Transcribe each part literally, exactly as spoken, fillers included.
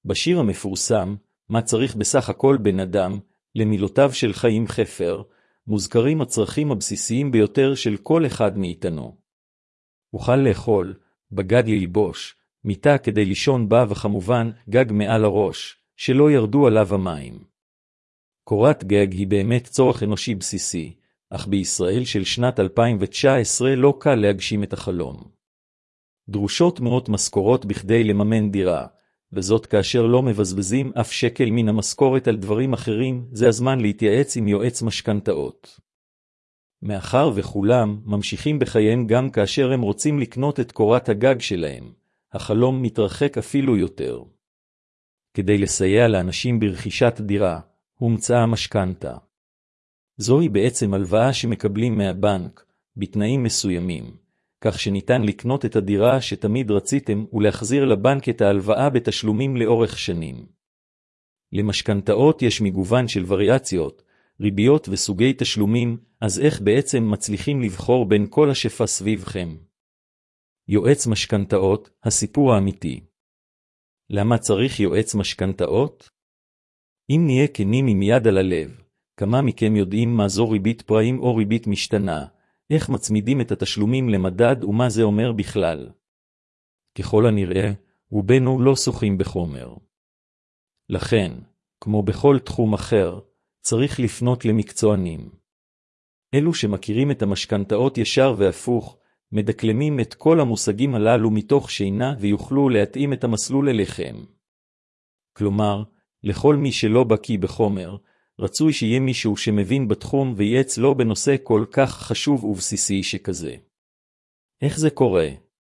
בשיר המפורסם, מה צריך בסך הכל בן אדם, למילותיו של חיים חפר, מוזכרים הצרכים הבסיסיים ביותר של כל אחד מאיתנו. אוכל לאכול, בגד ללבוש, מיטה כדי לישון בה וכמובן גג מעל הראש, שלא ירדו עליו המים. קורת גג היא באמת צורך אנושי בסיסי, אך בישראל של שנת אלפיים תשע עשרה לא קל להגשים את החלום. דרושות מאות משכורות בכדי לממן דירה, וזאת כאשר לא מבזבזים אף שקל מן המשכורת על דברים אחרים, זה הזמן להתייעץ עם יועץ משכנתאות. מאחר וכולם ממשיכים בחייהם גם כאשר הם רוצים לקנות את קורת הגג שלהם, החלום מתרחק אפילו יותר. כדי לסייע לאנשים ברכישת דירה, הומצאה המשכנתה. זוהי בעצם הלוואה שמקבלים מהבנק, בתנאים מסוימים, כך שניתן לקנות את הדירה שתמיד רציתם ולהחזיר לבנק את ההלוואה בתשלומים לאורך שנים. למשכנתאות יש מגוון של וריאציות, ריביות וסוגי תשלומים, אז איך בעצם מצליחים לבחור בין כל השפע סביבכם? יועץ משכנתאות, הסיפור האמיתי. למה צריך יועץ משכנתאות? אם נהיה כנים עם יד על הלב, כמה מכם יודעים מה זו ריבית פריים או ריבית משתנה, איך מצמידים את התשלומים למדד ומה זה אומר בכלל? ככל הנראה, רובנו לא שוחים בחומר. לכן, כמו בכל תחום אחר, צריך לפנות למקצוענים. אלו שמכירים את המשכנתאות ישר והפוך, מדקלמים את כל המושגים הללו מתוך שינה ויוכלו להתאים את המסלול אליכם. כלומר, לכל מי שלא בקי בחומר, רצוי שיהיה מישהו שמבין בתחום וייעץ לו בנושא כל כך חשוב ובסיסי שכזה. איך זה קורה?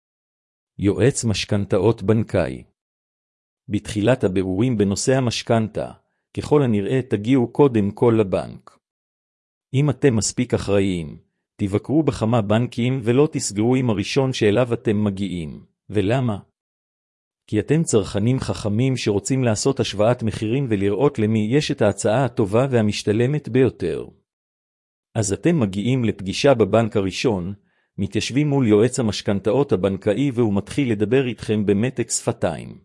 יועץ משכנתאות בנקאי. בתחילת הבירורים בנושא המשכנתה, ככל הנראה תגיעו קודם כל לבנק. אם אתם מספיק אחראיים, תבקרו בכמה בנקים ולא תסגרו עם הראשון שאליו אתם מגיעים. ולמה? כי אתם צרכנים חכמים שרוצים לעשות השוואת מחירים ולראות למי יש את ההצעה הטובה והמשתלמת ביותר. אז אתם מגיעים לפגישה בבנק הראשון, מתיישבים מול יועץ המשכנתאות הבנקאי והוא מתחיל לדבר איתכם במתק שפתיים.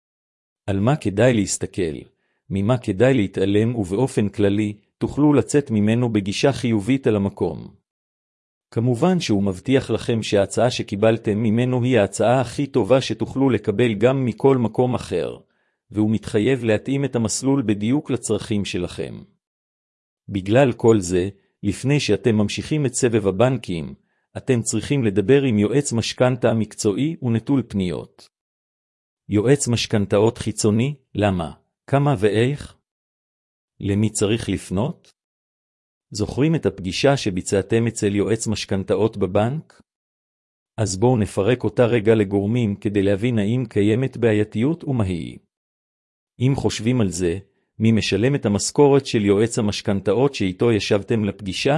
על מה כדאי להסתכל, ממה כדאי להתעלם ובאופן כללי, תוכלו לצאת ממנו בגישה חיובית על המקום. כמובן שהוא מבטיח לכם שההצעה שקיבלתם ממנו היא ההצעה הכי טובה שתוכלו לקבל גם מכל מקום אחר, והוא מתחייב להתאים את המסלול בדיוק לצרכים שלכם. בגלל כל זה, לפני שאתם ממשיכים את סבב הבנקים, אתם צריכים לדבר עם יועץ משכנתה מקצועי ונטול פניות. יועץ משכנתאות חיצוני, למה? כמה ואיך? למי צריך לפנות? זוכרים את הפגישה שביצעתם אצל יועץ משכנתאות בבנק? אז בואו נפרק אותה רגע לגורמים כדי להבין האם קיימת בעייתיות ומה היא. אם חושבים על זה, מי משלם את המשכורת של יועץ המשכנתאות שאיתו ישבתם לפגישה?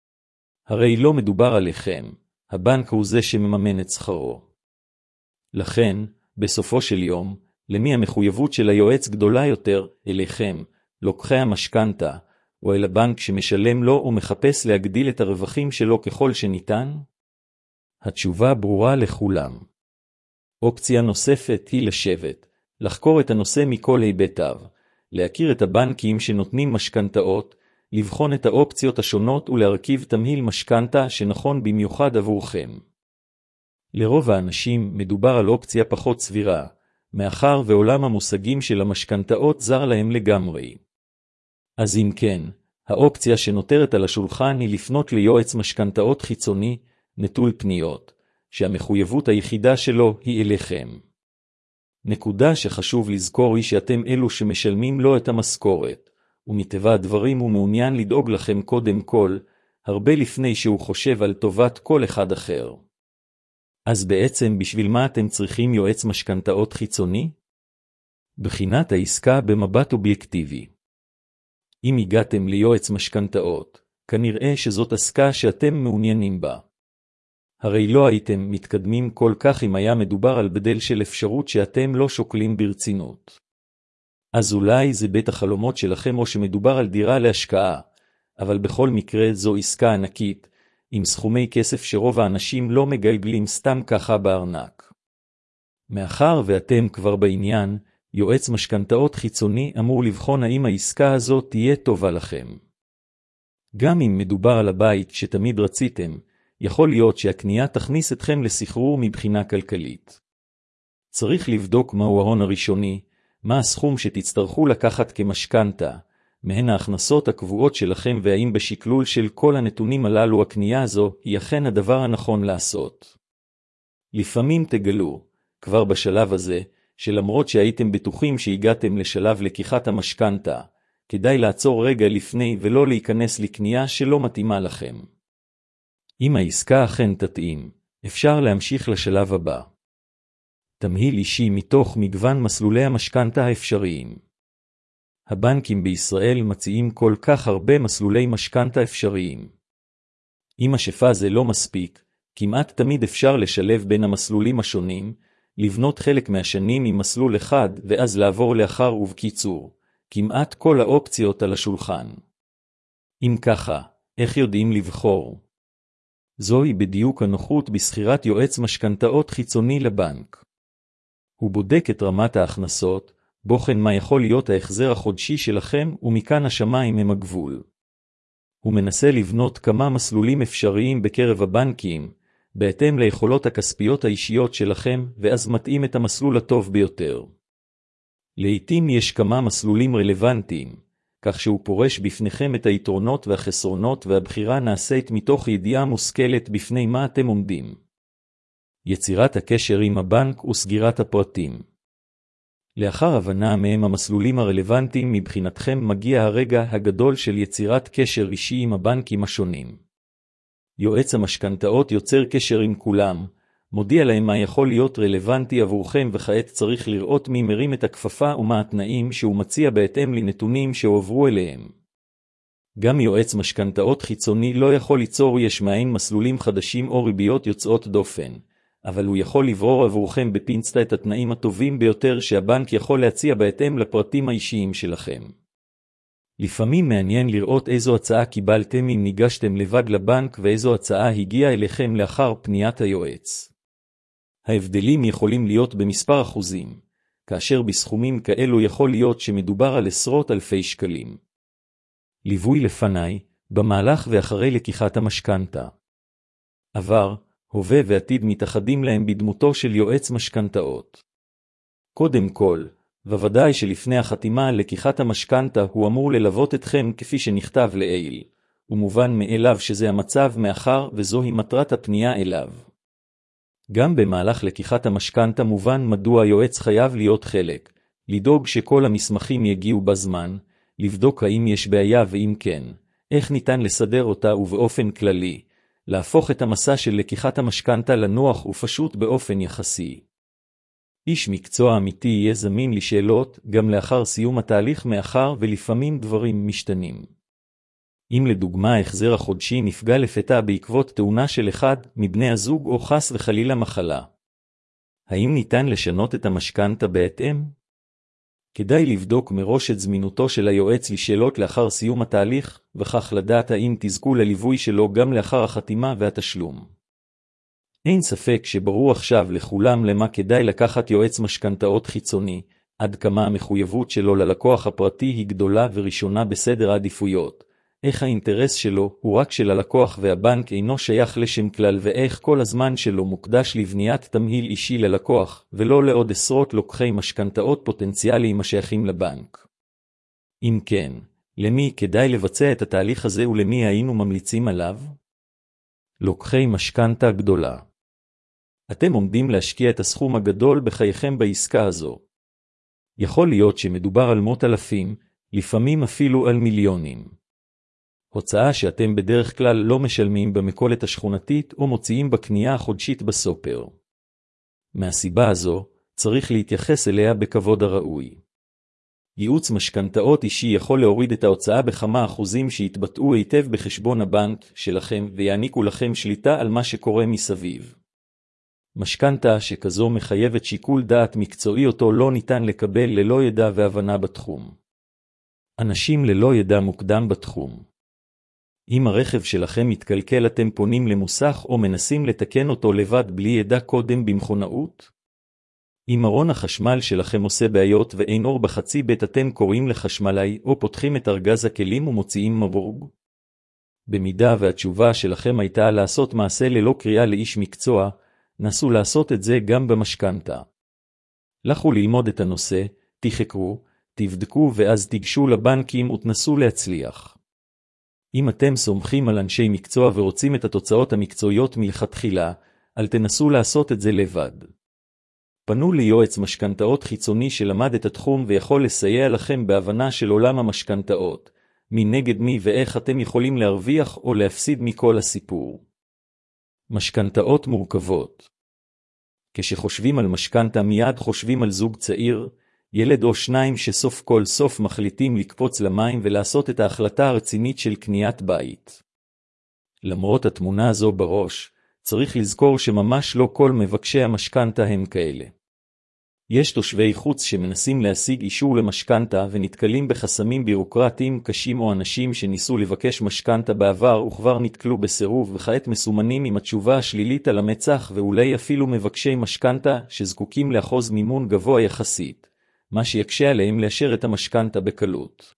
הרי לא מדובר עליכם, הבנק הוא זה שמממן את שכרו. לכן, בסופו של יום, למי המחויבות של היועץ גדולה יותר, אליכם, לוקחי המשכנתה, או אל הבנק שמשלם לו ומחפש להגדיל את הרווחים שלו ככל שניתן? התשובה ברורה לכולם. אופציה נוספת היא לשבת, לחקור את הנושא מכל היבטיו, להכיר את הבנקים שנותנים משכנתאות, לבחון את האופציות השונות ולהרכיב תמהיל משכנתה שנכון במיוחד עבורכם. לרוב האנשים מדובר על אופציה פחות סבירה, מאחר ועולם המושגים של המשכנתאות זר להם לגמרי. אז אם כן, האופציה שנותרת על השולחן היא לפנות ליועץ משכנתאות חיצוני, נטול פניות, שהמחויבות היחידה שלו היא אליכם. נקודה שחשוב לזכור היא שאתם אלו שמשלמים לו את המשכורת, ומטבע הדברים הוא מעוניין לדאוג לכם קודם כל, הרבה לפני שהוא חושב על טובת כל אחד אחר. אז בעצם בשביל מה אתם צריכים יועץ משכנתאות חיצוני? בחינת העסקה במבט אובייקטיבי. אם הגעתם ליועץ משכנתאות, כנראה שזאת עסקה שאתם מעוניינים בה. הרי לא הייתם מתקדמים כל כך אם היה מדובר על בדל של אפשרות שאתם לא שוקלים ברצינות. אז אולי זה בית החלומות שלכם או שמדובר על דירה להשקעה, אבל בכל מקרה זו עסקה ענקית, עם סכומי כסף שרוב האנשים לא מגלגלים סתם ככה בארנק. מאחר ואתם כבר בעניין, יועץ משכנתאות חיצוני אמור לבחון האם העסקה הזאת תהיה טובה לכם. גם אם מדובר על הבית שתמיד רציתם, יכול להיות שהקנייה תכניס אתכם לסחרור מבחינה כלכלית. צריך לבדוק מהו ההון הראשוני, מה הסכום שתצטרכו לקחת כמשכנתה, מהן ההכנסות הקבועות שלכם והאם בשקלול של כל הנתונים הללו הקנייה הזו היא אכן הדבר הנכון לעשות. לפעמים תגלו, כבר בשלב הזה, שלמרות שהייתם בטוחים שהגעתם לשלב לקיחת המשכנתה, כדאי לעצור רגע לפני ולא להיכנס לקנייה שלא מתאימה לכם. אם העסקה אכן תתאים, אפשר להמשיך לשלב הבא. תמהיל אישי מתוך מגוון מסלולי המשכנתה האפשריים. הבנקים בישראל מציעים כל כך הרבה מסלולי משכנתה אפשריים. אם השפע זה לא מספיק, כמעט תמיד אפשר לשלב בין המסלולים השונים, לבנות חלק מהשנים עם מסלול אחד ואז לעבור לאחר ובקיצור, כמעט כל האופציות על השולחן. אם ככה, איך יודעים לבחור? זוהי בדיוק הנוחות בסחירת יועץ משכנתאות חיצוני לבנק. הוא בודק את רמת ההכנסות, בוחן מה יכול להיות ההחזר החודשי שלכם ומכאן השמיים הם הגבול. הוא מנסה לבנות כמה מסלולים אפשריים בקרב הבנקים, בהתאם ליכולות הכספיות האישיות שלכם, ואז מתאים את המסלול הטוב ביותר. לעתים יש כמה מסלולים רלוונטיים, כך שהוא פורש בפניכם את היתרונות והחסרונות והבחירה נעשית מתוך ידיעה מושכלת בפני מה אתם עומדים. יצירת הקשר עם הבנק וסגירת הפרטים. לאחר הבנה מהם המסלולים הרלוונטיים מבחינתכם מגיע הרגע הגדול של יצירת קשר אישי עם הבנקים השונים. יועץ המשכנתאות יוצר קשר עם כולם, מודיע להם מה יכול להיות רלוונטי עבורכם וכעת צריך לראות מי מרים את הכפפה ומה התנאים שהוא מציע בהתאם לנתונים שהועברו אליהם. גם יועץ משכנתאות חיצוני לא יכול ליצור יש מאין מסלולים חדשים או ריביות יוצאות דופן, אבל הוא יכול לברור עבורכם בפינצטה את התנאים הטובים ביותר שהבנק יכול להציע בהתאם לפרטים האישיים שלכם. לפעמים מעניין לראות איזו הצעה קיבלתם אם ניגשתם לבד לבנק ואיזו הצעה הגיעה אליכם לאחר פניית היועץ. ההבדלים יכולים להיות במספר אחוזים, כאשר בסכומים כאלו יכול להיות שמדובר על עשרות אלפי שקלים. ליווי לפני, במהלך ואחרי לקיחת המשכנתה. עבר, הווה ועתיד מתאחדים להם בדמותו של יועץ משכנתאות. קודם כל, בוודאי שלפני החתימה על לקיחת המשכנתה הוא אמור ללוות אתכם כפי שנכתב לעיל, ומובן מאליו שזה המצב מאחר וזוהי מטרת הפנייה אליו. גם במהלך לקיחת המשכנתה מובן מדוע היועץ חייב להיות חלק, לדאוג שכל המסמכים יגיעו בזמן, לבדוק האם יש בעיה ואם כן, איך ניתן לסדר אותה ובאופן כללי, להפוך את המסע של לקיחת המשכנתה לנוח ופשוט באופן יחסי. איש מקצוע אמיתי יהיה זמין לשאלות גם לאחר סיום התהליך מאחר ולפעמים דברים משתנים. אם לדוגמה ההחזר החודשי נפגע לפתע בעקבות תאונה של אחד מבני הזוג או חס וחלילה מחלה. האם ניתן לשנות את המשכנתה בהתאם? כדאי לבדוק מראש את זמינותו של היועץ לשאלות לאחר סיום התהליך, וכך לדעת האם תזכו לליווי שלו גם לאחר החתימה והתשלום. אין ספק שברור עכשיו לכולם למה כדאי לקחת יועץ משכנתאות חיצוני, עד כמה המחויבות שלו ללקוח הפרטי היא גדולה וראשונה בסדר העדיפויות, איך האינטרס שלו הוא רק של הלקוח והבנק אינו שייך לשם כלל ואיך כל הזמן שלו מוקדש לבניית תמהיל אישי ללקוח ולא לעוד עשרות לוקחי משכנתאות פוטנציאליים השייכים לבנק. אם כן, למי כדאי לבצע את התהליך הזה ולמי היינו ממליצים עליו? לוקחי משכנתה גדולה. אתם עומדים להשקיע את הסכום הגדול בחייכם בעסקה הזו. יכול להיות שמדובר על מאות אלפים, לפעמים אפילו על מיליונים. הוצאה שאתם בדרך כלל לא משלמים במכולת השכונתית או מוציאים בקנייה החודשית בסופר. מהסיבה הזו, צריך להתייחס אליה בכבוד הראוי. ייעוץ משכנתאות אישי יכול להוריד את ההוצאה בכמה אחוזים שיתבטאו היטב בחשבון הבנק שלכם ויעניקו לכם שליטה על מה שקורה מסביב. משכנתה שכזו מחייבת שיקול דעת מקצועי אותו לא ניתן לקבל ללא ידע והבנה בתחום. אנשים ללא ידע מוקדם בתחום. אם הרכב שלכם מתקלקל אתם פונים למוסך או מנסים לתקן אותו לבד בלי ידע קודם במכונאות? אם ארון החשמל שלכם עושה בעיות ואין אור בחצי בית, אתם קוראים לחשמלאי או פותחים את ארגז הכלים ומוציאים מבורג? במידה והתשובה שלכם הייתה לעשות מעשה ללא קריאה לאיש מקצוע, נסו לעשות את זה גם במשכנתה. לכו ללמוד את הנושא, תחקרו, תבדקו ואז תיגשו לבנקים ותנסו להצליח. אם אתם סומכים על אנשי מקצוע ורוצים את התוצאות המקצועיות מלכתחילה, אל תנסו לעשות את זה לבד. פנו ליועץ משכנתאות חיצוני שלמד את התחום ויכול לסייע לכם בהבנה של עולם המשכנתאות, מי נגד מי ואיך אתם יכולים להרוויח או להפסיד מכל הסיפור. משכנתאות מורכבות. כשחושבים על משכנתה מיד חושבים על זוג צעיר, ילד או שניים שסוף כל סוף מחליטים לקפוץ למים ולעשות את ההחלטה הרצינית של קניית בית. למרות התמונה הזו בראש, צריך לזכור שממש לא כל מבקשי המשכנתה הם כאלה. יש תושבי חוץ שמנסים להשיג אישור למשכנתה ונתקלים בחסמים בירוקרטיים קשים, או אנשים שניסו לבקש משכנתה בעבר וכבר נתקלו בסירוב וכעת מסומנים עם התשובה השלילית על המצח, ואולי אפילו מבקשי משכנתה שזקוקים לאחוז מימון גבוה יחסית, מה שיקשה עליהם לאשר את המשכנתה בקלות.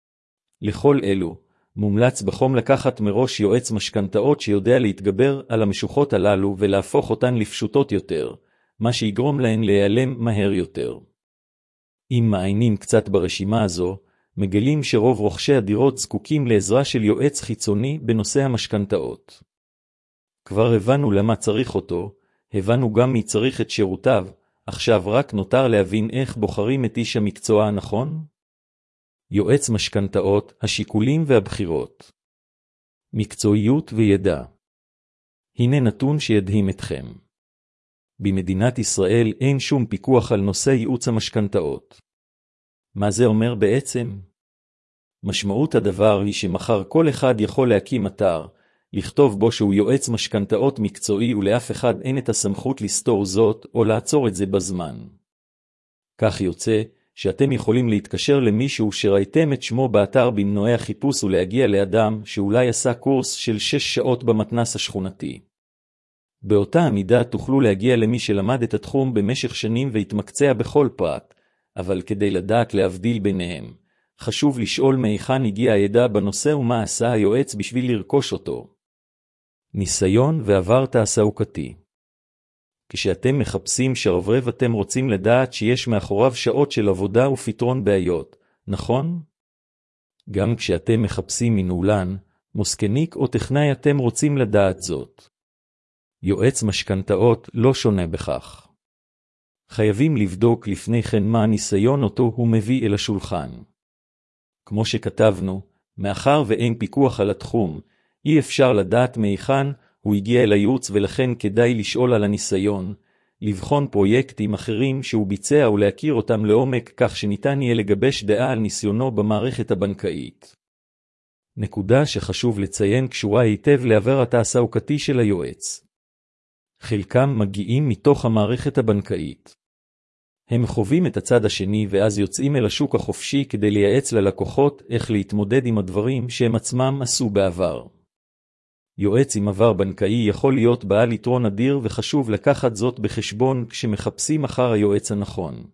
לכל אלו, מומלץ בחום לקחת מראש יועץ משכנתאות שיודע להתגבר על המשוחות הללו ולהפוך אותן לפשוטות יותר, מה שיגרום להן להיעלם מהר יותר. אם מעיינים קצת ברשימה הזו, מגלים שרוב רוכשי הדירות זקוקים לעזרה של יועץ חיצוני בנושא המשכנתאות. כבר הבנו למה צריך אותו, הבנו גם מי צריך את שירותיו, עכשיו רק נותר להבין איך בוחרים את איש המקצוע הנכון? יועץ משכנתאות, השיקולים והבחירות. מקצועיות וידע. הנה נתון שידהים אתכם. במדינת ישראל אין שום פיקוח על נושא ייעוץ המשכנתאות. מה זה אומר בעצם? משמעות הדבר היא שמחר כל אחד יכול להקים אתר, לכתוב בו שהוא יועץ משכנתאות מקצועי ולאף אחד אין את הסמכות לסתור זאת או לעצור את זה בזמן. כך יוצא שאתם יכולים להתקשר למישהו שראיתם את שמו באתר במנועי החיפוש ולהגיע לאדם שאולי עשה קורס של שש שעות במתנ"ס השכונתי. באותה המידה תוכלו להגיע למי שלמד את התחום במשך שנים והתמקצע בכל פרט, אבל כדי לדעת להבדיל ביניהם, חשוב לשאול מהיכן הגיע הידע בנושא ומה עשה היועץ בשביל לרכוש אותו. ניסיון ועבר תעסוקתי. כשאתם מחפשים שרברב אתם רוצים לדעת שיש מאחוריו שעות של עבודה ופתרון בעיות, נכון? גם כשאתם מחפשים מנהולן, מוסקניק או טכנאי אתם רוצים לדעת זאת. יועץ משכנתאות לא שונה בכך. חייבים לבדוק לפני כן מה הניסיון אותו הוא מביא אל השולחן. כמו שכתבנו, מאחר ואין פיקוח על התחום, אי אפשר לדעת מהיכן הוא הגיע אל הייעוץ ולכן כדאי לשאול על הניסיון, לבחון פרויקטים אחרים שהוא ביצע ולהכיר אותם לעומק כך שניתן יהיה לגבש דעה על ניסיונו במערכת הבנקאית. נקודה שחשוב לציין קשורה היטב לעבר התעסוקתי של היועץ. חלקם מגיעים מתוך המערכת הבנקאית. הם חווים את הצד השני ואז יוצאים אל השוק החופשי כדי לייעץ ללקוחות איך להתמודד עם הדברים שהם עצמם עשו בעבר. יועץ עם עבר בנקאי יכול להיות בעל יתרון אדיר וחשוב לקחת זאת בחשבון כשמחפשים אחר היועץ הנכון.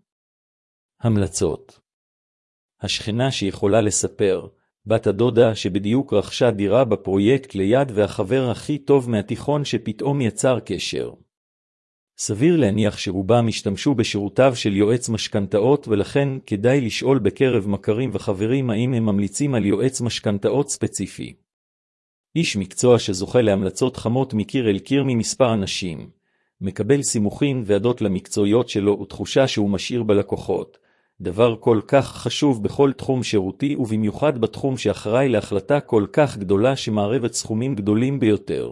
המלצות. השכנה שיכולה לספר, בת הדודה שבדיוק רכשה דירה בפרויקט ליד והחבר הכי טוב מהתיכון שפתאום יצר קשר. סביר להניח שרובם השתמשו בשירותיו של יועץ משכנתאות ולכן כדאי לשאול בקרב מכרים וחברים האם הם ממליצים על יועץ משכנתאות ספציפי. איש מקצוע שזוכה להמלצות חמות מקיר אל קיר ממספר אנשים, מקבל סימוכין ועדות למקצועיות שלו ותחושה שהוא משאיר בלקוחות, דבר כל כך חשוב בכל תחום שירותי ובמיוחד בתחום שאחראי להחלטה כל כך גדולה שמערבת סכומים גדולים ביותר.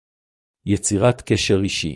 יצירת קשר אישי.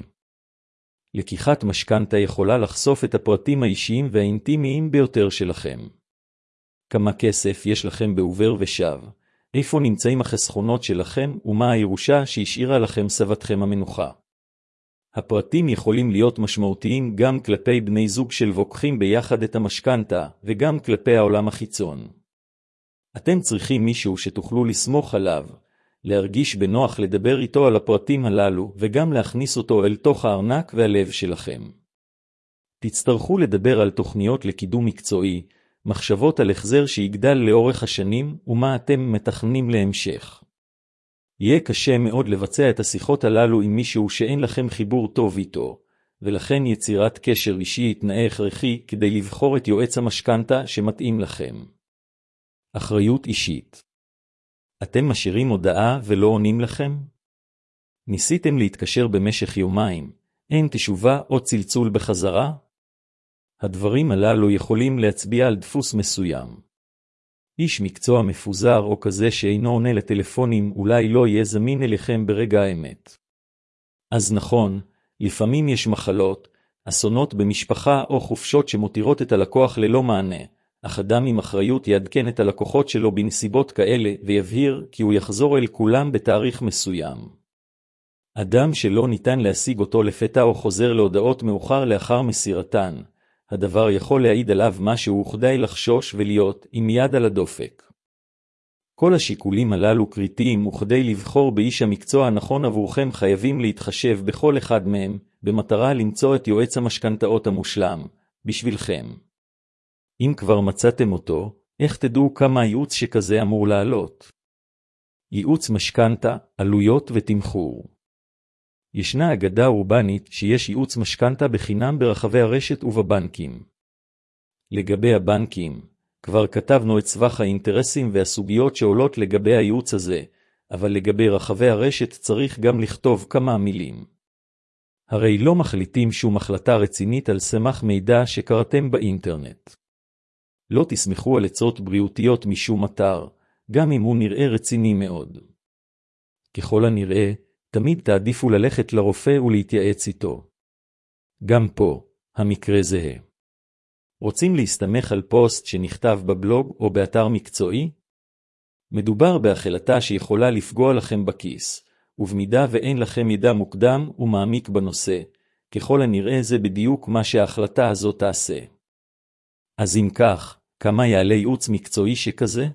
לקיחת משכנתה יכולה לחשוף את הפרטים האישיים והאינטימיים ביותר שלכם. כמה כסף יש לכם בעובר ושב, איפה נמצאים החסכונות שלכם ומה הירושה שהשאירה לכם סבתכם המנוחה. הפרטים יכולים להיות משמעותיים גם כלפי בני זוג של ווקחים ביחד את המשכנתה וגם כלפי העולם החיצון. אתם צריכים מישהו שתוכלו לסמוך עליו, להרגיש בנוח לדבר איתו על הפרטים הללו וגם להכניס אותו אל תוך הארנק והלב שלכם. תצטרכו לדבר על תוכניות לקידום מקצועי, מחשבות על החזר שיגדל לאורך השנים ומה אתם מתכננים להמשך. יהיה קשה מאוד לבצע את השיחות הללו עם מישהו שאין לכם חיבור טוב איתו, ולכן יצירת קשר אישי היא תנאי הכרחי כדי לבחור את יועץ המשכנתה שמתאים לכם. אחריות אישית. אתם משאירים הודעה ולא עונים לכם? ניסיתם להתקשר במשך יומיים, אין תשובה או צלצול בחזרה? הדברים הללו יכולים להצביע על דפוס מסוים. איש מקצוע מפוזר או כזה שאינו עונה לטלפונים אולי לא יהיה זמין אליכם ברגע האמת. אז נכון, לפעמים יש מחלות, אסונות במשפחה או חופשות שמותירות את הלקוח ללא מענה, אך אדם עם אחריות יעדכן את הלקוחות שלו בנסיבות כאלה ויבהיר כי הוא יחזור אל כולם בתאריך מסוים. אדם שלא ניתן להשיג אותו לפתע או חוזר להודעות מאוחר לאחר מסירתן, הדבר יכול להעיד עליו משהו וכדאי לחשוש ולהיות עם יד על הדופק. כל השיקולים הללו קריטיים וכדי לבחור באיש המקצוע הנכון עבורכם חייבים להתחשב בכל אחד מהם, במטרה למצוא את יועץ המשכנתאות המושלם, בשבילכם. אם כבר מצאתם אותו, איך תדעו כמה ייעוץ שכזה אמור לעלות? ייעוץ משכנתה, עלויות ותמחור. ישנה אגדה אורבנית שיש ייעוץ משכנתה בחינם ברחבי הרשת ובבנקים. לגבי הבנקים, כבר כתבנו את סבך האינטרסים והסוגיות שעולות לגבי הייעוץ הזה, אבל לגבי רחבי הרשת צריך גם לכתוב כמה מילים. הרי לא מחליטים שום החלטה רצינית על סמך מידע שקראתם באינטרנט. לא תסמכו על עצות בריאותיות משום אתר, גם אם הוא נראה רציני מאוד. ככל הנראה, תמיד תעדיפו ללכת לרופא ולהתייעץ איתו. גם פה, המקרה זהה. רוצים להסתמך על פוסט שנכתב בבלוג או באתר מקצועי? מדובר בהחלטה שיכולה לפגוע לכם בכיס, ובמידה ואין לכם ידע מוקדם ומעמיק בנושא, ככל הנראה זה בדיוק מה שההחלטה הזאת תעשה. אז אם כך, כמה יעלה ייעוץ מקצועי שכזה?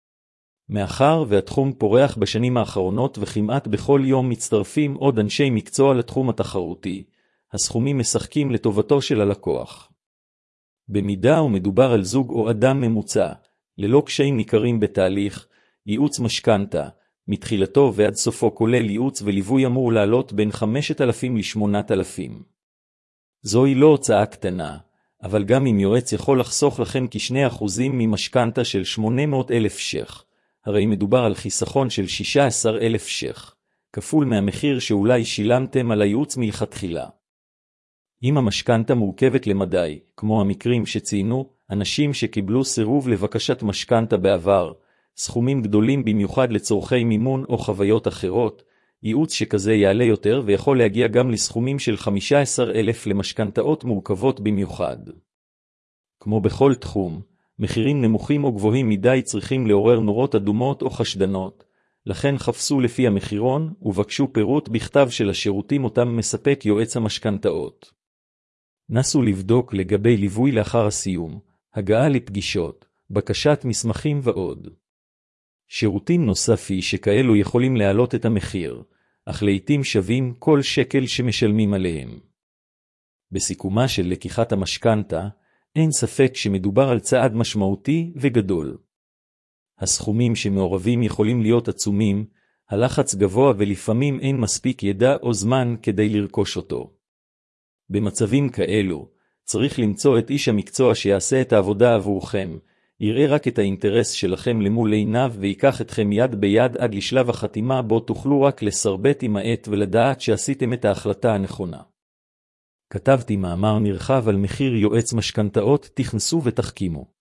מאחר והתחום פורח בשנים האחרונות וכמעט בכל יום מצטרפים עוד אנשי מקצוע לתחום התחרותי, הסכומים משחקים לטובתו של הלקוח. במידה ומדובר על זוג או אדם ממוצע, ללא קשיים ניכרים בתהליך, ייעוץ משכנתה, מתחילתו ועד סופו כולל ייעוץ וליווי אמור לעלות בין חמשת אלפים לשמונת אלפים. זוהי לא הוצאה קטנה, אבל גם אם יועץ יכול לחסוך לכם כשני אחוזים ממשכנתה של שמונה מאות אלף ש"ח, הרי מדובר על חיסכון של שישה עשר אלף ש"ח, כפול מהמחיר שאולי שילמתם על הייעוץ מלכתחילה. אם המשכנתה מורכבת למדי, כמו המקרים שציינו, אנשים שקיבלו סירוב לבקשת משכנתה בעבר, סכומים גדולים במיוחד לצורכי מימון או חוויות אחרות, ייעוץ שכזה יעלה יותר ויכול להגיע גם לסכומים של חמישה עשר אלף למשכנתאות מורכבות במיוחד. כמו בכל תחום, מחירים נמוכים או גבוהים מדי צריכים לעורר נורות אדומות או חשדנות, לכן חפשו לפי המחירון ובקשו פירוט בכתב של השירותים אותם מספק יועץ המשכנתאות. נסו לבדוק לגבי ליווי לאחר הסיום, הגעה לפגישות, בקשת מסמכים ועוד. שירותים נוספים שכאלו יכולים להעלות את המחיר, אך לעתים שווים כל שקל שמשלמים עליהם. בסיכומה של לקיחת המשכנתה, אין ספק שמדובר על צעד משמעותי וגדול. הסכומים שמעורבים יכולים להיות עצומים, הלחץ גבוה ולפעמים אין מספיק ידע או זמן כדי לרכוש אותו. במצבים כאלו, צריך למצוא את איש המקצוע שיעשה את העבודה עבורכם, יראה רק את האינטרס שלכם למול עיניו ויקח אתכם יד ביד עד לשלב החתימה בו תוכלו רק לסרבט עם העט ולדעת שעשיתם את ההחלטה הנכונה. כתבתי מאמר נרחב על מחיר יועץ משכנתאות, תכנסו ותחכימו.